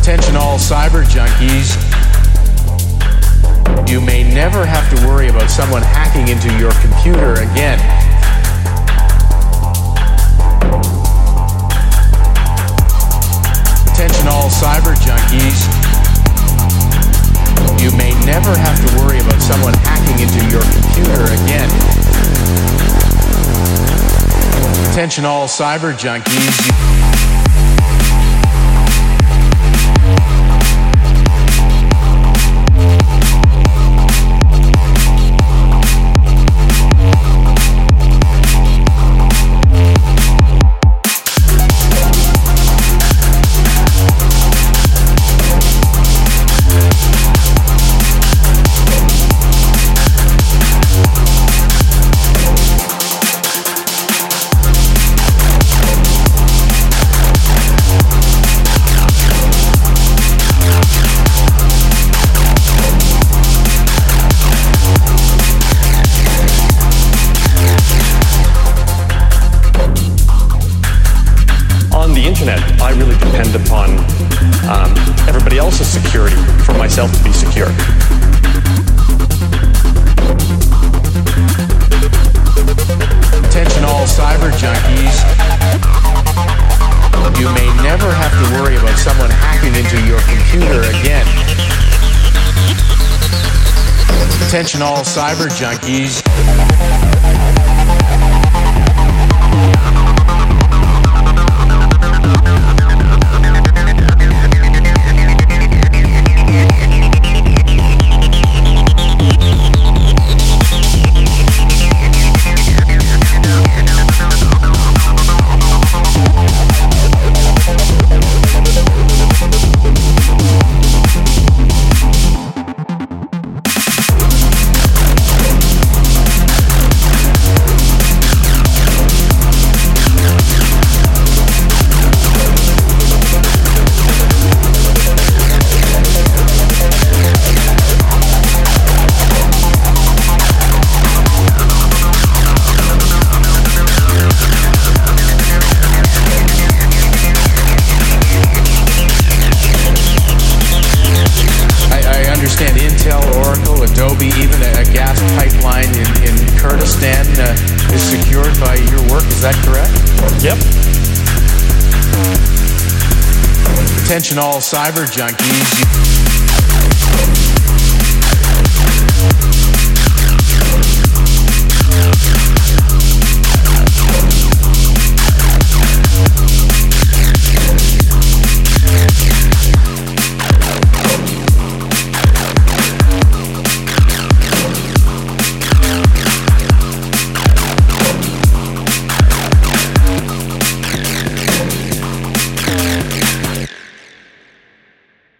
Attention all cyber junkies. You may never have to worry about someone hacking into your computer again. Attention all cyber junkies. You may never have to worry about someone hacking into your computer again. Attention all cyber junkies. I really depend upon everybody else's security for myself to be secure. Attention all cyber junkies. You may never have to worry about someone hacking into your computer again. Attention all cyber junkies. Intel, Oracle, Adobe, even a gas pipeline in Kurdistan is secured by your work. Is that correct? Yep. Attention all cyber junkies.